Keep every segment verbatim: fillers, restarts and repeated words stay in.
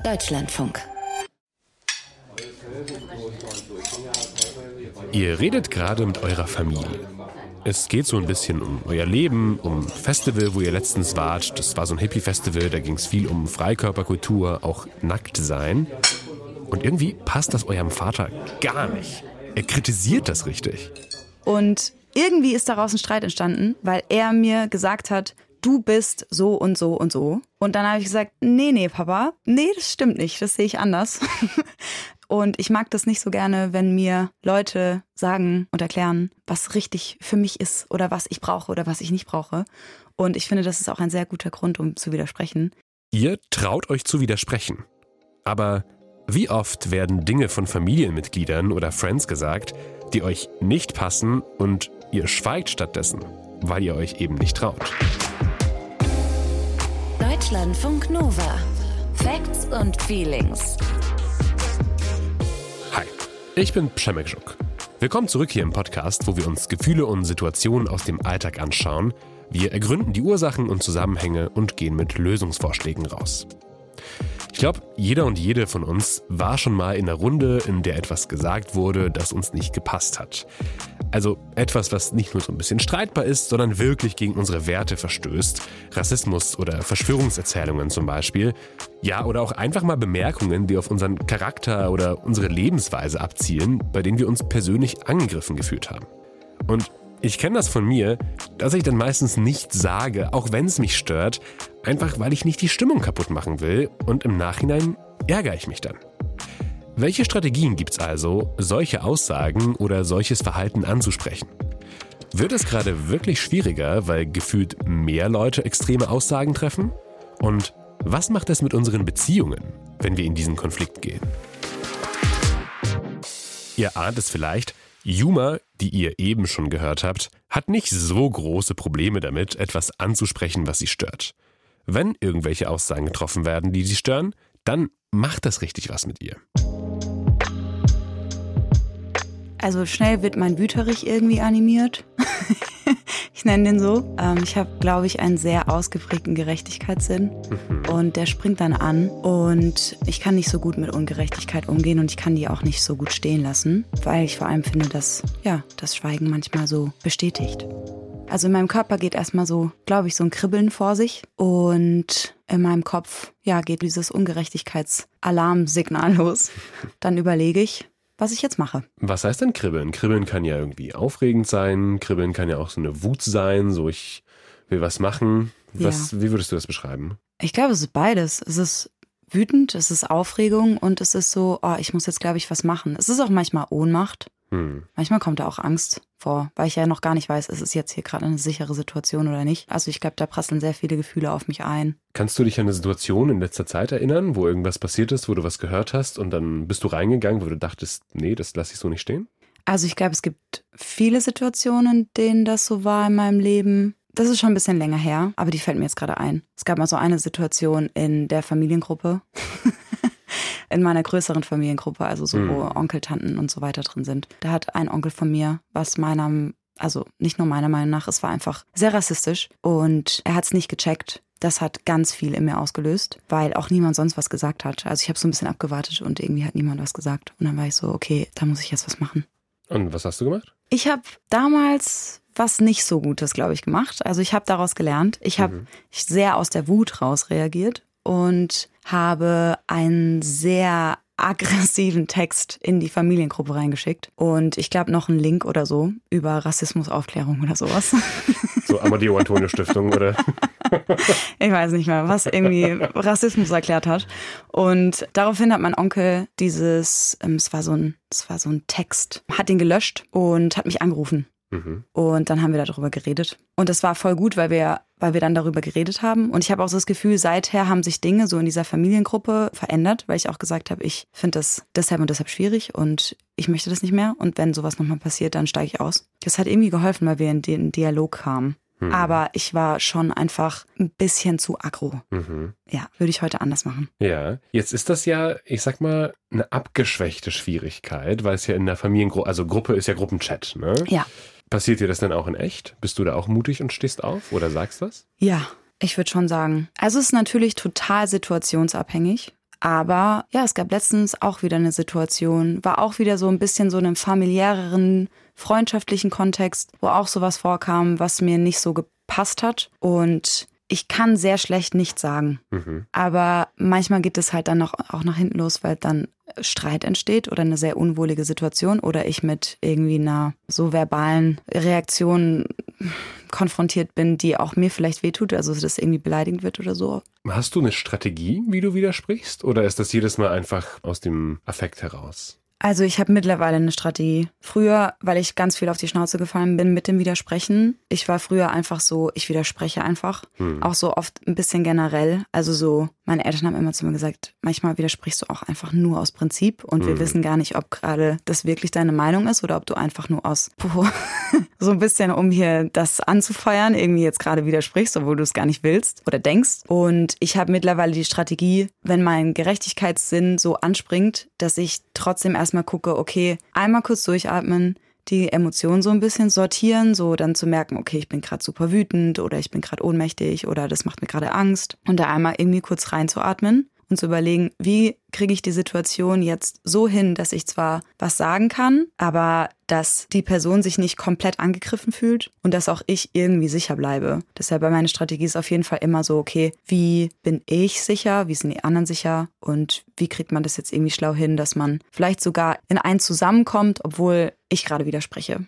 Deutschlandfunk. Ihr redet gerade mit eurer Familie. Es geht so ein bisschen um euer Leben, um Festival, wo ihr letztens wart. Das war so ein Hippie-Festival, da ging es viel um Freikörperkultur, auch nackt sein. Und irgendwie passt das eurem Vater gar nicht. Er kritisiert das richtig. Und irgendwie ist daraus ein Streit entstanden, weil er mir gesagt hat, du bist so und so und so. Und dann habe ich gesagt, nee, nee, Papa, nee, das stimmt nicht, das sehe ich anders. Und ich mag das nicht so gerne, wenn mir Leute sagen und erklären, was richtig für mich ist oder was ich brauche oder was ich nicht brauche. Und ich finde, das ist auch ein sehr guter Grund, um zu widersprechen. Ihr traut euch zu widersprechen. Aber wie oft werden Dinge von Familienmitgliedern oder Friends gesagt, die euch nicht passen und ihr schweigt stattdessen, weil ihr euch eben nicht traut? Deutschlandfunk Nova. Facts und Feelings. Hi, ich bin Przemek Żuk. Willkommen zurück hier im Podcast, wo wir uns Gefühle und Situationen aus dem Alltag anschauen. Wir ergründen die Ursachen und Zusammenhänge und gehen mit Lösungsvorschlägen raus. Ich glaube, jeder und jede von uns war schon mal in einer Runde, in der etwas gesagt wurde, das uns nicht gepasst hat. Also etwas, was nicht nur so ein bisschen streitbar ist, sondern wirklich gegen unsere Werte verstößt. Rassismus oder Verschwörungserzählungen zum Beispiel. Ja, oder auch einfach mal Bemerkungen, die auf unseren Charakter oder unsere Lebensweise abzielen, bei denen wir uns persönlich angegriffen gefühlt haben. Und ich kenne das von mir, dass ich dann meistens nichts sage, auch wenn es mich stört, einfach weil ich nicht die Stimmung kaputt machen will und im Nachhinein ärgere ich mich dann. Welche Strategien gibt's also, solche Aussagen oder solches Verhalten anzusprechen? Wird es gerade wirklich schwieriger, weil gefühlt mehr Leute extreme Aussagen treffen? Und was macht es mit unseren Beziehungen, wenn wir in diesen Konflikt gehen? Ihr ahnt es vielleicht, Yuma, die ihr eben schon gehört habt, hat nicht so große Probleme damit, etwas anzusprechen, was sie stört. Wenn irgendwelche Aussagen getroffen werden, die sie stören, dann macht das richtig was mit ihr. Also schnell wird mein Wüterich irgendwie animiert. Ich nenne den so. Ähm, ich habe, glaube ich, einen sehr ausgeprägten Gerechtigkeitssinn. Mhm. Und der springt dann an. Und ich kann nicht so gut mit Ungerechtigkeit umgehen. Und ich kann die auch nicht so gut stehen lassen. Weil ich vor allem finde, dass ja, das Schweigen manchmal so bestätigt. Also in meinem Körper geht erstmal so, glaube ich, so ein Kribbeln vor sich. Und in meinem Kopf, ja, geht dieses Ungerechtigkeitsalarmsignal los. Dann überlege ich, was ich jetzt mache. Was heißt denn Kribbeln? Kribbeln kann ja irgendwie aufregend sein. Kribbeln kann ja auch so eine Wut sein. So, ich will was machen. Was, ja. Wie würdest du das beschreiben? Ich glaube, es ist beides. Es ist wütend, es ist Aufregung und es ist so, oh, ich muss jetzt, glaube ich, was machen. Es ist auch manchmal Ohnmacht. Hm. Manchmal kommt da auch Angst vor, weil ich ja noch gar nicht weiß, ist es jetzt hier gerade eine sichere Situation oder nicht. Also ich glaube, da prasseln sehr viele Gefühle auf mich ein. Kannst du dich an eine Situation in letzter Zeit erinnern, wo irgendwas passiert ist, wo du was gehört hast und dann bist du reingegangen, wo du dachtest, nee, das lasse ich so nicht stehen? Also ich glaube, es gibt viele Situationen, in denen das so war in meinem Leben. Das ist schon ein bisschen länger her, aber die fällt mir jetzt gerade ein. Es gab mal so eine Situation in der Familiengruppe. In meiner größeren Familiengruppe, also so, wo mhm. Onkel, Tanten und so weiter drin sind. Da hat ein Onkel von mir, was meiner, also nicht nur meiner Meinung nach, es war einfach sehr rassistisch und er hat es nicht gecheckt. Das hat ganz viel in mir ausgelöst, weil auch niemand sonst was gesagt hat. Also ich habe so ein bisschen abgewartet und irgendwie hat niemand was gesagt. Und dann war ich so, okay, da muss ich jetzt was machen. Und was hast du gemacht? Ich habe damals was nicht so Gutes, glaube ich, gemacht. Also ich habe daraus gelernt. Ich habe mhm. sehr aus der Wut raus reagiert. Und habe einen sehr aggressiven Text in die Familiengruppe reingeschickt. Und ich glaube noch einen Link oder so über Rassismusaufklärung oder sowas. So Amadeo Antonio Stiftung oder? Ich weiß nicht mehr, was irgendwie Rassismus erklärt hat. Und daraufhin hat mein Onkel dieses, ähm, es war so ein, es war so ein Text, hat den gelöscht und hat mich angerufen. Mhm. Und dann haben wir darüber geredet. Und das war voll gut, weil wir, weil wir dann darüber geredet haben. Und ich habe auch so das Gefühl, seither haben sich Dinge so in dieser Familiengruppe verändert, weil ich auch gesagt habe, ich finde das deshalb und deshalb schwierig und ich möchte das nicht mehr. Und wenn sowas nochmal passiert, dann steige ich aus. Das hat irgendwie geholfen, weil wir in den Dialog kamen. Mhm. Aber ich war schon einfach ein bisschen zu aggro. Mhm. Ja, würde ich heute anders machen. Ja, jetzt ist das ja, ich sag mal, eine abgeschwächte Schwierigkeit, weil es ja in der Familiengruppe, also Gruppe ist ja Gruppenchat, ne? Ja. Passiert dir das denn auch in echt? Bist du da auch mutig und stehst auf oder sagst was? Ja, ich würde schon sagen. Also es ist natürlich total situationsabhängig. Aber ja, es gab letztens auch wieder eine Situation, war auch wieder so ein bisschen so in einem familiäreren, freundschaftlichen Kontext, wo auch sowas vorkam, was mir nicht so gepasst hat. Und ich kann sehr schlecht nichts sagen. Mhm. Aber manchmal geht es halt dann noch, auch nach hinten los, weil dann Streit entsteht oder eine sehr unwohlige Situation oder ich mit irgendwie einer so verbalen Reaktion konfrontiert bin, die auch mir vielleicht wehtut, also dass das irgendwie beleidigend wird oder so. Hast du eine Strategie, wie du widersprichst? Oder ist das jedes Mal einfach aus dem Affekt heraus? Also ich habe mittlerweile eine Strategie. Früher, weil ich ganz viel auf die Schnauze gefallen bin mit dem Widersprechen. Ich war früher einfach so, ich widerspreche einfach. Hm. Auch so oft ein bisschen generell. Also so, meine Eltern haben immer zu mir gesagt, manchmal widersprichst du auch einfach nur aus Prinzip. Und hm. wir wissen gar nicht, ob gerade das wirklich deine Meinung ist oder ob du einfach nur aus puh, so ein bisschen, um hier das anzufeuern, irgendwie jetzt gerade widersprichst, obwohl du es gar nicht willst oder denkst. Und ich habe mittlerweile die Strategie, wenn mein Gerechtigkeitssinn so anspringt, dass ich trotzdem erst mal gucke, okay, einmal kurz durchatmen, die Emotionen so ein bisschen sortieren, so dann zu merken, okay, ich bin gerade super wütend oder ich bin gerade ohnmächtig oder das macht mir gerade Angst. Und da einmal irgendwie kurz reinzuatmen und zu überlegen, wie kriege ich die Situation jetzt so hin, dass ich zwar was sagen kann, aber dass die Person sich nicht komplett angegriffen fühlt und dass auch ich irgendwie sicher bleibe. Deshalb meine Strategie ist auf jeden Fall immer so, okay, wie bin ich sicher, wie sind die anderen sicher und wie kriegt man das jetzt irgendwie schlau hin, dass man vielleicht sogar in eins zusammenkommt, obwohl ich gerade widerspreche.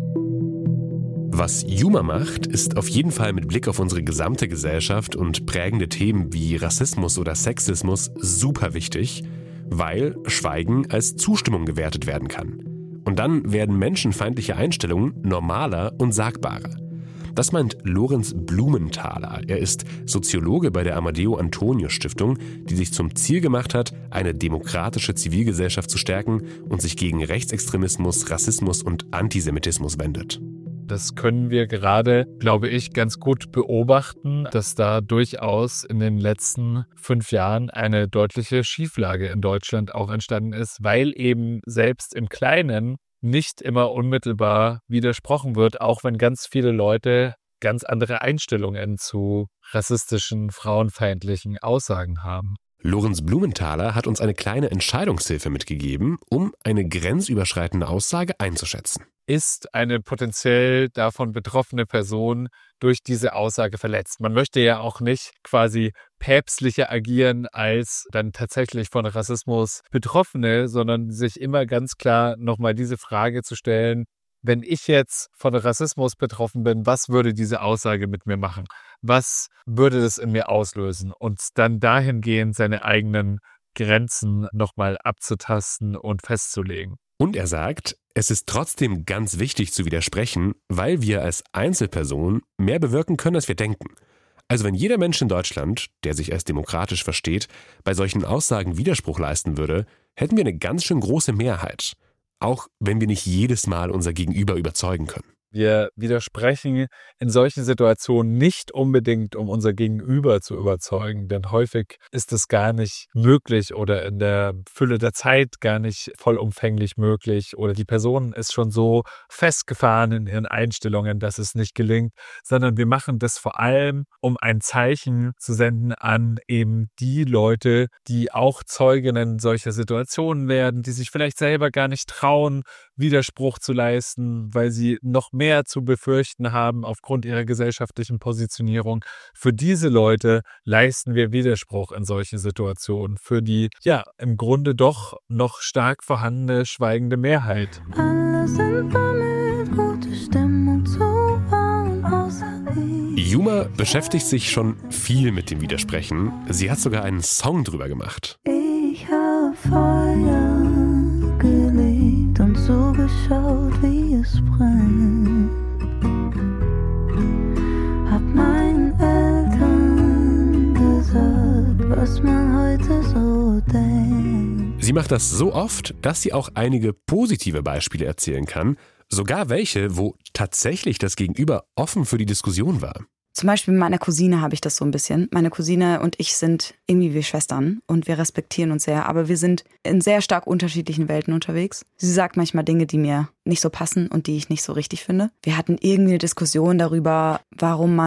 Was Yuma macht, ist auf jeden Fall mit Blick auf unsere gesamte Gesellschaft und prägende Themen wie Rassismus oder Sexismus super wichtig, weil Schweigen als Zustimmung gewertet werden kann. Und dann werden menschenfeindliche Einstellungen normaler und sagbarer. Das meint Lorenz Blumenthaler. Er ist Soziologe bei der Amadeo-Antonio-Stiftung, die sich zum Ziel gemacht hat, eine demokratische Zivilgesellschaft zu stärken und sich gegen Rechtsextremismus, Rassismus und Antisemitismus wendet. Das können wir gerade, glaube ich, ganz gut beobachten, dass da durchaus in den letzten fünf Jahren eine deutliche Schieflage in Deutschland auch entstanden ist, weil eben selbst im Kleinen nicht immer unmittelbar widersprochen wird, auch wenn ganz viele Leute ganz andere Einstellungen zu rassistischen, frauenfeindlichen Aussagen haben. Lorenz Blumenthaler hat uns eine kleine Entscheidungshilfe mitgegeben, um eine grenzüberschreitende Aussage einzuschätzen. Ist eine potenziell davon betroffene Person durch diese Aussage verletzt? Man möchte ja auch nicht quasi päpstlicher agieren als dann tatsächlich von Rassismus Betroffene, sondern sich immer ganz klar nochmal diese Frage zu stellen, wenn ich jetzt von Rassismus betroffen bin, was würde diese Aussage mit mir machen? Was würde das in mir auslösen? Und dann dahingehend seine eigenen Grenzen nochmal abzutasten und festzulegen. Und er sagt, es ist trotzdem ganz wichtig zu widersprechen, weil wir als Einzelperson mehr bewirken können, als wir denken. Also wenn jeder Mensch in Deutschland, der sich als demokratisch versteht, bei solchen Aussagen Widerspruch leisten würde, hätten wir eine ganz schön große Mehrheit. Auch wenn wir nicht jedes Mal unser Gegenüber überzeugen können. Wir widersprechen in solchen Situationen nicht unbedingt, um unser Gegenüber zu überzeugen, denn häufig ist es gar nicht möglich oder in der Fülle der Zeit gar nicht vollumfänglich möglich oder die Person ist schon so festgefahren in ihren Einstellungen, dass es nicht gelingt, sondern wir machen das vor allem, um ein Zeichen zu senden an eben die Leute, die auch Zeuginnen solcher Situationen werden, die sich vielleicht selber gar nicht trauen, Widerspruch zu leisten, weil sie noch mehr zu befürchten haben aufgrund ihrer gesellschaftlichen Positionierung. Für diese Leute leisten wir Widerspruch in solchen Situationen. Für die, ja, im Grunde doch noch stark vorhandene schweigende Mehrheit. Alle sind damit, gute Stimmung zu bauen, außer ich. Yuma beschäftigt sich schon viel mit dem Widersprechen. Sie hat sogar einen Song drüber gemacht. Ich habe Feuer gelegt und so geschaut, wie es brennt. Hab meinen Eltern gesagt, was man heute so denkt. Sie macht das so oft, dass sie auch einige positive Beispiele erzählen kann, sogar welche, wo tatsächlich das Gegenüber offen für die Diskussion war. Zum Beispiel mit meiner Cousine habe ich das so ein bisschen. Meine Cousine und ich sind irgendwie wie Schwestern und wir respektieren uns sehr, aber wir sind in sehr stark unterschiedlichen Welten unterwegs. Sie sagt manchmal Dinge, die mir nicht so passen und die ich nicht so richtig finde. Wir hatten irgendwie eine Diskussion darüber, warum man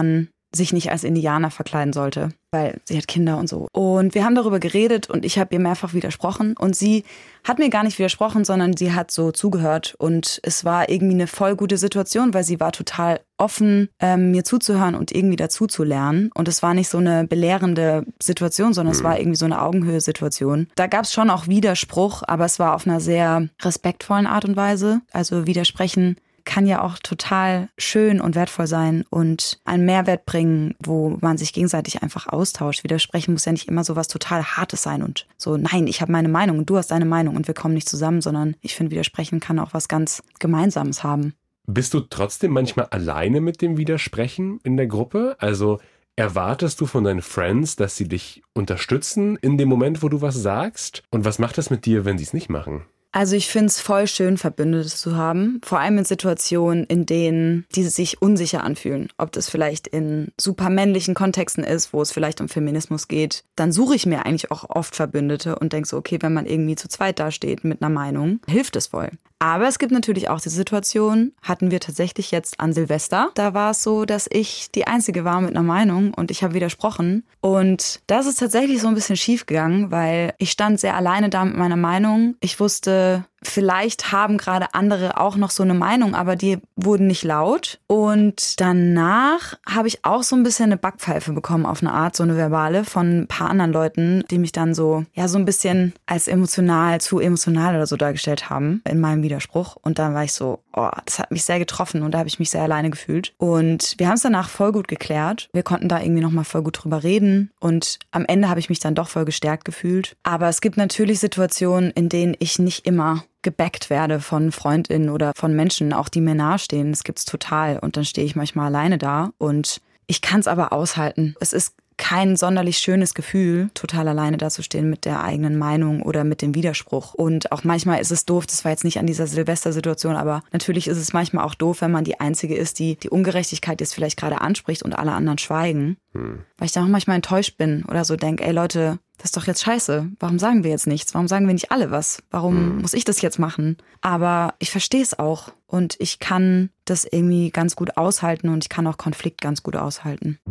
sich nicht als Indianer verkleiden sollte, weil sie hat Kinder und so. Und wir haben darüber geredet und ich habe ihr mehrfach widersprochen und sie hat mir gar nicht widersprochen, sondern sie hat so zugehört und es war irgendwie eine voll gute Situation, weil sie war total offen, ähm, mir zuzuhören und irgendwie dazu zu lernen. Und es war nicht so eine belehrende Situation, sondern es war irgendwie so eine Augenhöhe-Situation. Da gab es schon auch Widerspruch, aber es war auf einer sehr respektvollen Art und Weise. Also widersprechen kann ja auch total schön und wertvoll sein und einen Mehrwert bringen, wo man sich gegenseitig einfach austauscht. Widersprechen muss ja nicht immer so was total Hartes sein und so, nein, ich habe meine Meinung und du hast deine Meinung und wir kommen nicht zusammen, sondern ich finde, Widersprechen kann auch was ganz Gemeinsames haben. Bist du trotzdem manchmal alleine mit dem Widersprechen in der Gruppe? Also erwartest du von deinen Friends, dass sie dich unterstützen in dem Moment, wo du was sagst? Und was macht das mit dir, wenn sie es nicht machen? Also ich finde es voll schön, Verbündete zu haben, vor allem in Situationen, in denen die sich unsicher anfühlen. Ob das vielleicht in super männlichen Kontexten ist, wo es vielleicht um Feminismus geht, dann suche ich mir eigentlich auch oft Verbündete und denke so, okay, wenn man irgendwie zu zweit dasteht mit einer Meinung, hilft es voll. Aber es gibt natürlich auch die Situation, hatten wir tatsächlich jetzt an Silvester. Da war es so, dass ich die Einzige war mit einer Meinung und ich habe widersprochen. Und das ist tatsächlich so ein bisschen schief gegangen, weil ich stand sehr alleine da mit meiner Meinung. Ich wusste, vielleicht haben gerade andere auch noch so eine Meinung, aber die wurden nicht laut. Und danach habe ich auch so ein bisschen eine Backpfeife bekommen auf eine Art, so eine verbale von ein paar anderen Leuten, die mich dann so, ja, so ein bisschen als emotional, zu emotional oder so dargestellt haben in meinem Widerspruch. Und dann war ich so, oh, das hat mich sehr getroffen und da habe ich mich sehr alleine gefühlt. Und wir haben es danach voll gut geklärt. Wir konnten da irgendwie nochmal voll gut drüber reden und am Ende habe ich mich dann doch voll gestärkt gefühlt. Aber es gibt natürlich Situationen, in denen ich nicht immer gebackt werde von FreundInnen oder von Menschen, auch die mir nahestehen. Das gibt's total. Und dann stehe ich manchmal alleine da und ich kann es aber aushalten. Es ist kein sonderlich schönes Gefühl, total alleine dazustehen mit der eigenen Meinung oder mit dem Widerspruch. Und auch manchmal ist es doof, das war jetzt nicht an dieser Silvestersituation, aber natürlich ist es manchmal auch doof, wenn man die Einzige ist, die die Ungerechtigkeit jetzt vielleicht gerade anspricht und alle anderen schweigen. Hm. Weil ich dann auch manchmal enttäuscht bin oder so denke, ey Leute, das ist doch jetzt scheiße. Warum sagen wir jetzt nichts? Warum sagen wir nicht alle was? Warum hm. muss ich das jetzt machen? Aber ich verstehe es auch und ich kann das irgendwie ganz gut aushalten und ich kann auch Konflikt ganz gut aushalten.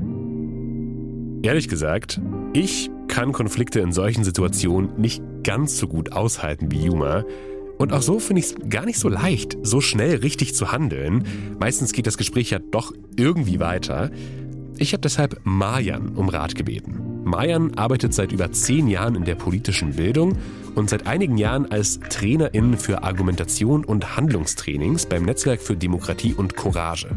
Ehrlich gesagt, ich kann Konflikte in solchen Situationen nicht ganz so gut aushalten wie Yuma. Und auch so finde ich es gar nicht so leicht, so schnell richtig zu handeln. Meistens geht das Gespräch ja doch irgendwie weiter. Ich habe deshalb Marjan um Rat gebeten. Marjan arbeitet seit über zehn Jahren in der politischen Bildung und seit einigen Jahren als Trainerin für Argumentation und Handlungstrainings beim Netzwerk für Demokratie und Courage.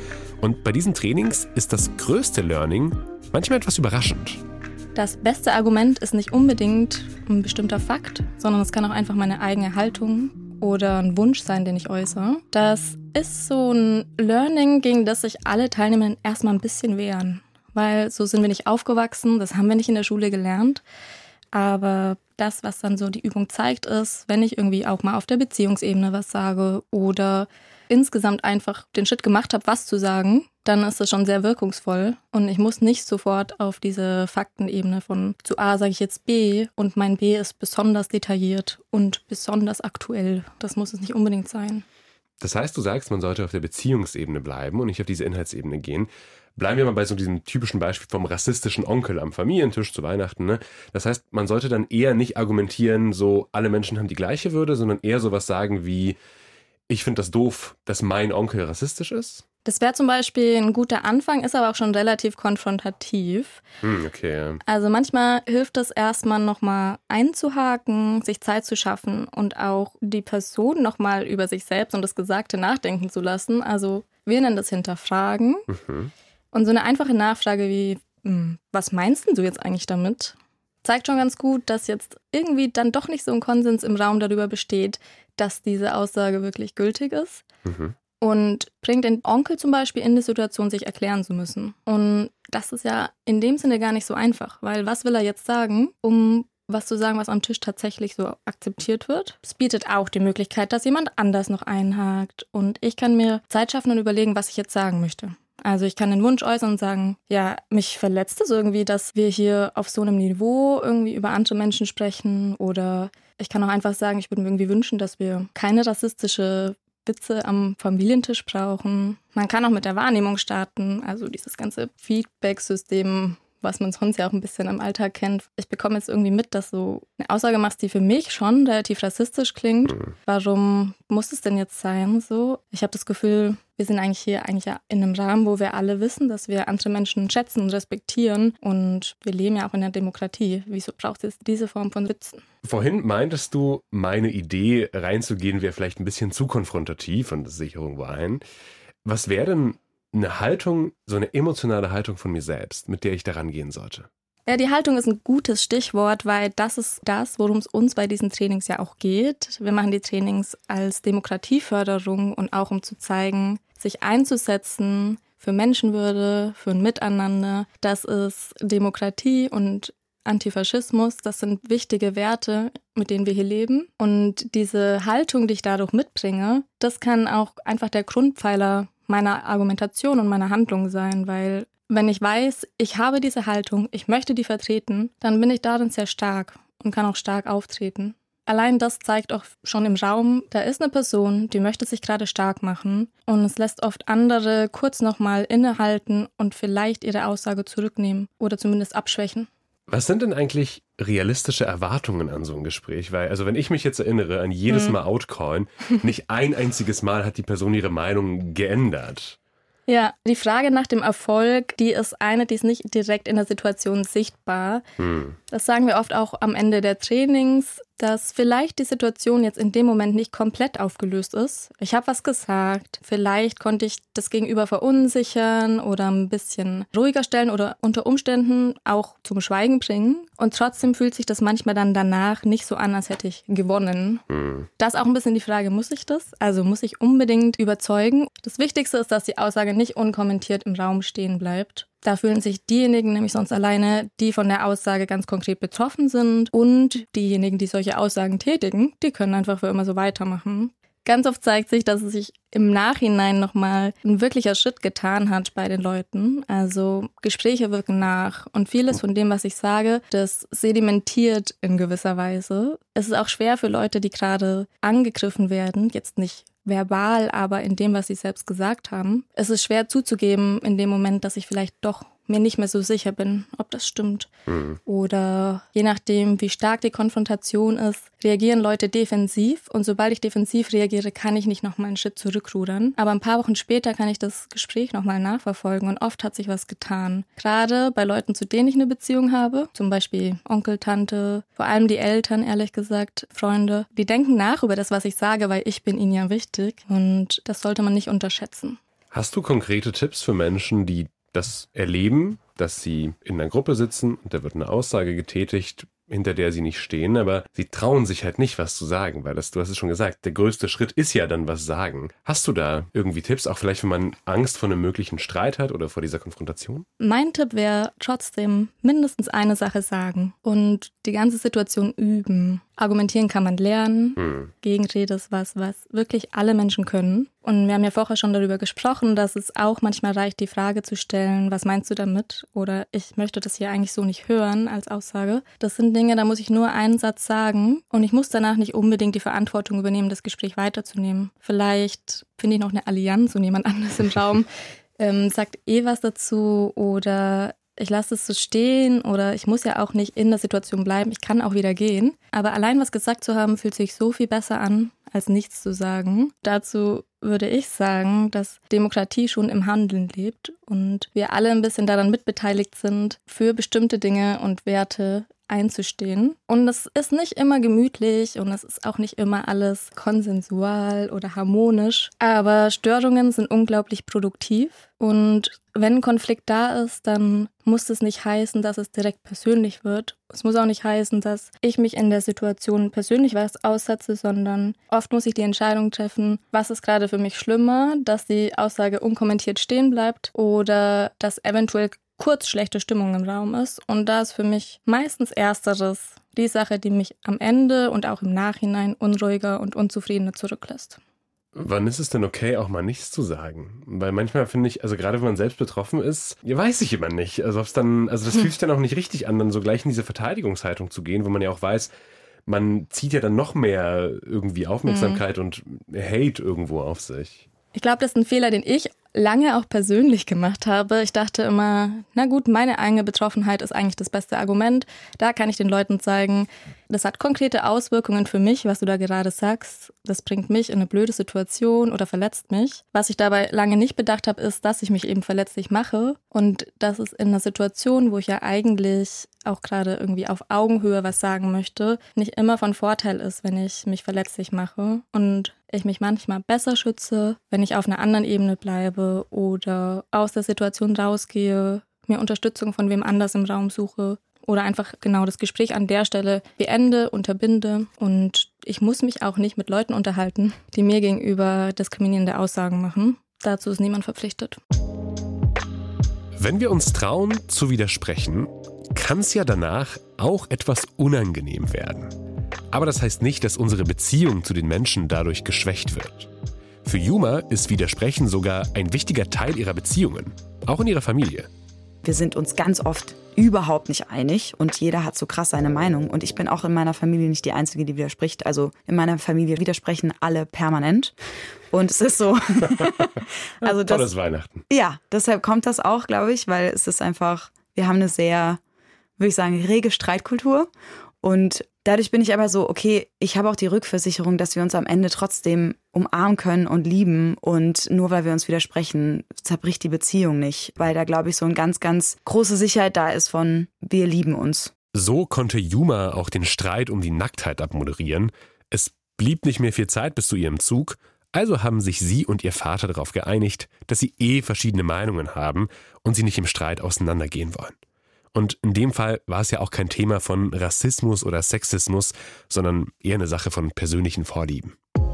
Und bei diesen Trainings ist das größte Learning manchmal etwas überraschend. Das beste Argument ist nicht unbedingt ein bestimmter Fakt, sondern es kann auch einfach meine eigene Haltung oder ein Wunsch sein, den ich äußere. Das ist so ein Learning, gegen das sich alle Teilnehmenden erstmal ein bisschen wehren. Weil so sind wir nicht aufgewachsen, das haben wir nicht in der Schule gelernt. Aber das, was dann so die Übung zeigt, ist, wenn ich irgendwie auch mal auf der Beziehungsebene was sage oder insgesamt einfach den Schritt gemacht habe, was zu sagen, dann ist das schon sehr wirkungsvoll. Und ich muss nicht sofort auf diese Faktenebene von zu A sage ich jetzt B und mein B ist besonders detailliert und besonders aktuell. Das muss es nicht unbedingt sein. Das heißt, du sagst, man sollte auf der Beziehungsebene bleiben und nicht auf diese Inhaltsebene gehen. Bleiben wir mal bei so diesem typischen Beispiel vom rassistischen Onkel am Familientisch zu Weihnachten. Ne? Das heißt, man sollte dann eher nicht argumentieren, so alle Menschen haben die gleiche Würde, sondern eher sowas sagen wie, ich finde das doof, dass mein Onkel rassistisch ist. Das wäre zum Beispiel ein guter Anfang, ist aber auch schon relativ konfrontativ. Hm, okay, ja. Also manchmal hilft es erstmal nochmal einzuhaken, sich Zeit zu schaffen und auch die Person nochmal über sich selbst und das Gesagte nachdenken zu lassen. Also wir nennen das Hinterfragen. Mhm. Und so eine einfache Nachfrage wie, was meinst denn du jetzt eigentlich damit? Zeigt schon ganz gut, dass jetzt irgendwie dann doch nicht so ein Konsens im Raum darüber besteht, dass diese Aussage wirklich gültig ist. Mhm. Und bringt den Onkel zum Beispiel in die Situation, sich erklären zu müssen. Und das ist ja in dem Sinne gar nicht so einfach, weil was will er jetzt sagen, um was zu sagen, was am Tisch tatsächlich so akzeptiert wird? Es bietet auch die Möglichkeit, dass jemand anders noch einhakt. Und ich kann mir Zeit schaffen und überlegen, was ich jetzt sagen möchte. Also ich kann den Wunsch äußern und sagen, ja, mich verletzt es irgendwie, dass wir hier auf so einem Niveau irgendwie über andere Menschen sprechen. Oder ich kann auch einfach sagen, ich würde mir irgendwie wünschen, dass wir keine rassistische Witze am Familientisch brauchen. Man kann auch mit der Wahrnehmung starten, also dieses ganze Feedback-System, was man sonst ja auch ein bisschen im Alltag kennt. Ich bekomme jetzt irgendwie mit, dass du eine Aussage machst, die für mich schon relativ rassistisch klingt. Mhm. Warum muss es denn jetzt sein so? Ich habe das Gefühl, wir sind eigentlich hier eigentlich ja in einem Rahmen, wo wir alle wissen, dass wir andere Menschen schätzen und respektieren. Und wir leben ja auch in der Demokratie. Wieso braucht es diese Form von Witzen? Vorhin meintest du, meine Idee reinzugehen wäre vielleicht ein bisschen zu konfrontativ, und das sehe ich irgendwo ein. Was wäre denn eine Haltung, so eine emotionale Haltung von mir selbst, mit der ich daran gehen sollte? Ja, die Haltung ist ein gutes Stichwort, weil das ist das, worum es uns bei diesen Trainings ja auch geht. Wir machen die Trainings als Demokratieförderung und auch um zu zeigen, sich einzusetzen für Menschenwürde, für ein Miteinander. Das ist Demokratie und Antifaschismus, das sind wichtige Werte, mit denen wir hier leben. Und diese Haltung, die ich dadurch mitbringe, das kann auch einfach der Grundpfeiler meiner Argumentation und meiner Handlung sein, weil wenn ich weiß, ich habe diese Haltung, ich möchte die vertreten, dann bin ich darin sehr stark und kann auch stark auftreten. Allein das zeigt auch schon im Raum, da ist eine Person, die möchte sich gerade stark machen und es lässt oft andere kurz nochmal innehalten und vielleicht ihre Aussage zurücknehmen oder zumindest abschwächen. Was sind denn eigentlich realistische Erwartungen an so ein Gespräch? Weil, also wenn ich mich jetzt erinnere an jedes Mal outcallen, nicht ein einziges Mal hat die Person ihre Meinung geändert. Ja, die Frage nach dem Erfolg, die ist eine, die ist nicht direkt in der Situation sichtbar. Hm. Das sagen wir oft auch am Ende der Trainings, dass vielleicht die Situation jetzt in dem Moment nicht komplett aufgelöst ist. Ich habe was gesagt, vielleicht konnte ich das Gegenüber verunsichern oder ein bisschen ruhiger stellen oder unter Umständen auch zum Schweigen bringen. Und trotzdem fühlt sich das manchmal dann danach nicht so an, als hätte ich gewonnen. Mhm. Da ist auch ein bisschen die Frage, muss ich das? Also muss ich unbedingt überzeugen? Das Wichtigste ist, dass die Aussage nicht unkommentiert im Raum stehen bleibt. Da fühlen sich diejenigen nämlich sonst alleine, die von der Aussage ganz konkret betroffen sind, und diejenigen, die solche Aussagen tätigen, die können einfach für immer so weitermachen. Ganz oft zeigt sich, dass es sich im Nachhinein nochmal ein wirklicher Schritt getan hat bei den Leuten. Also Gespräche wirken nach und vieles von dem, was ich sage, das sedimentiert in gewisser Weise. Es ist auch schwer für Leute, die gerade angegriffen werden, jetzt nicht verbal, aber in dem, was sie selbst gesagt haben. Es ist schwer zuzugeben in dem Moment, dass ich vielleicht doch mir nicht mehr so sicher bin, ob das stimmt. Mhm. Oder je nachdem, wie stark die Konfrontation ist, reagieren Leute defensiv. Und sobald ich defensiv reagiere, kann ich nicht nochmal einen Schritt zurückrudern. Aber ein paar Wochen später kann ich das Gespräch nochmal nachverfolgen und oft hat sich was getan. Gerade bei Leuten, zu denen ich eine Beziehung habe, zum Beispiel Onkel, Tante, vor allem die Eltern, ehrlich gesagt, Freunde, die denken nach über das, was ich sage, weil ich bin ihnen ja wichtig. Und das sollte man nicht unterschätzen. Hast du konkrete Tipps für Menschen, die das erleben, dass sie in einer Gruppe sitzen und da wird eine Aussage getätigt, hinter der sie nicht stehen, aber sie trauen sich halt nicht, was zu sagen, weil das, du hast es schon gesagt, der größte Schritt ist ja dann was sagen. Hast du da irgendwie Tipps, auch vielleicht, wenn man Angst vor einem möglichen Streit hat oder vor dieser Konfrontation? Mein Tipp wäre trotzdem mindestens eine Sache sagen und die ganze Situation üben. Argumentieren kann man lernen. Hm. Gegenrede ist was, was wirklich alle Menschen können. Und wir haben ja vorher schon darüber gesprochen, dass es auch manchmal reicht, die Frage zu stellen, was meinst du damit? Oder ich möchte das hier eigentlich so nicht hören als Aussage. Das sind Dinge, da muss ich nur einen Satz sagen und ich muss danach nicht unbedingt die Verantwortung übernehmen, das Gespräch weiterzunehmen. Vielleicht finde ich noch eine Allianz und jemand anderes im Raum ähm, sagt eh was dazu oder ich lasse es so stehen oder ich muss ja auch nicht in der Situation bleiben. Ich kann auch wieder gehen. Aber allein was gesagt zu haben, fühlt sich so viel besser an, als nichts zu sagen. Dazu würde ich sagen, dass Demokratie schon im Handeln lebt und wir alle ein bisschen daran mitbeteiligt sind, für bestimmte Dinge und Werte einzustehen. Und es ist nicht immer gemütlich und es ist auch nicht immer alles konsensual oder harmonisch. Aber Störungen sind unglaublich produktiv. Und wenn ein Konflikt da ist, dann muss es nicht heißen, dass es direkt persönlich wird. Es muss auch nicht heißen, dass ich mich in der Situation persönlich was aussetze, sondern oft muss ich die Entscheidung treffen, was ist gerade für mich schlimmer, dass die Aussage unkommentiert stehen bleibt oder dass eventuell kurz schlechte Stimmung im Raum ist. Und da ist für mich meistens Ersteres die Sache, die mich am Ende und auch im Nachhinein unruhiger und unzufriedener zurücklässt. Wann ist es denn okay, auch mal nichts zu sagen? Weil manchmal finde ich, also gerade wenn man selbst betroffen ist, ja, weiß ich immer nicht. Also ob's dann, also das fühlt sich dann auch nicht richtig an, dann so gleich in diese Verteidigungshaltung zu gehen, wo man ja auch weiß, man zieht ja dann noch mehr irgendwie Aufmerksamkeit mhm. und Hate irgendwo auf sich. Ich glaube, das ist ein Fehler, den ich lange auch persönlich gemacht habe. Ich dachte immer, na gut, meine eigene Betroffenheit ist eigentlich das beste Argument. Da kann ich den Leuten zeigen, das hat konkrete Auswirkungen für mich, was du da gerade sagst. Das bringt mich in eine blöde Situation oder verletzt mich. Was ich dabei lange nicht bedacht habe, ist, dass ich mich eben verletzlich mache und dass es in einer Situation, wo ich ja eigentlich auch gerade irgendwie auf Augenhöhe was sagen möchte, nicht immer von Vorteil ist, wenn ich mich verletzlich mache und ich mich manchmal besser schütze, wenn ich auf einer anderen Ebene bleibe oder aus der Situation rausgehe, mir Unterstützung von wem anders im Raum suche oder einfach genau das Gespräch an der Stelle beende, unterbinde. Und ich muss mich auch nicht mit Leuten unterhalten, die mir gegenüber diskriminierende Aussagen machen. Dazu ist niemand verpflichtet. Wenn wir uns trauen zu widersprechen, kann es ja danach auch etwas unangenehm werden. Aber das heißt nicht, dass unsere Beziehung zu den Menschen dadurch geschwächt wird. Für Yuma ist Widersprechen sogar ein wichtiger Teil ihrer Beziehungen, auch in ihrer Familie. Wir sind uns ganz oft überhaupt nicht einig und jeder hat so krass seine Meinung. Und ich bin auch in meiner Familie nicht die Einzige, die widerspricht. Also in meiner Familie widersprechen alle permanent. Und es ist so. also das, Tolles Weihnachten. Ja, deshalb kommt das auch, glaube ich, weil es ist einfach, wir haben eine sehr, würde ich sagen, rege Streitkultur. Und dadurch bin ich aber so, okay, ich habe auch die Rückversicherung, dass wir uns am Ende trotzdem umarmen können und lieben. Und nur weil wir uns widersprechen, zerbricht die Beziehung nicht. Weil da, glaube ich, so eine ganz, ganz große Sicherheit da ist von, wir lieben uns. So konnte Yuma auch den Streit um die Nacktheit abmoderieren. Es blieb nicht mehr viel Zeit bis zu ihrem Zug. Also haben sich sie und ihr Vater darauf geeinigt, dass sie eh verschiedene Meinungen haben und sie nicht im Streit auseinandergehen wollen. Und in dem Fall war es ja auch kein Thema von Rassismus oder Sexismus, sondern eher eine Sache von persönlichen Vorlieben.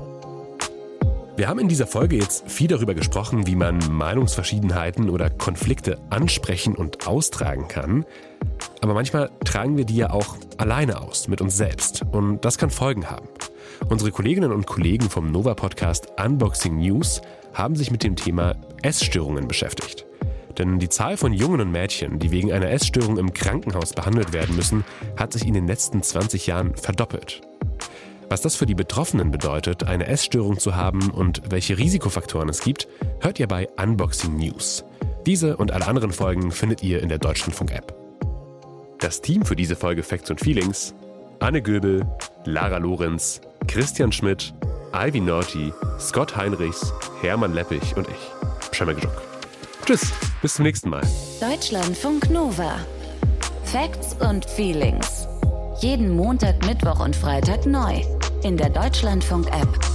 Wir haben in dieser Folge jetzt viel darüber gesprochen, wie man Meinungsverschiedenheiten oder Konflikte ansprechen und austragen kann. Aber manchmal tragen wir die ja auch alleine aus, mit uns selbst. Und das kann Folgen haben. Unsere Kolleginnen und Kollegen vom Nova-Podcast Unboxing News haben sich mit dem Thema Essstörungen beschäftigt. Denn die Zahl von Jungen und Mädchen, die wegen einer Essstörung im Krankenhaus behandelt werden müssen, hat sich in den letzten zwanzig Jahren verdoppelt. Was das für die Betroffenen bedeutet, eine Essstörung zu haben und welche Risikofaktoren es gibt, hört ihr bei Unboxing News. Diese und alle anderen Folgen findet ihr in der Deutschlandfunk-App. Das Team für diese Folge Facts und Feelings: Anne Göbel, Lara Lorenz, Christian Schmidt, Ivy Norty, Scott Heinrichs, Hermann Leppich und ich, Przemek Żuk. Tschüss, bis zum nächsten Mal. Deutschlandfunk Nova. Facts und Feelings. Jeden Montag, Mittwoch und Freitag neu. In der Deutschlandfunk-App.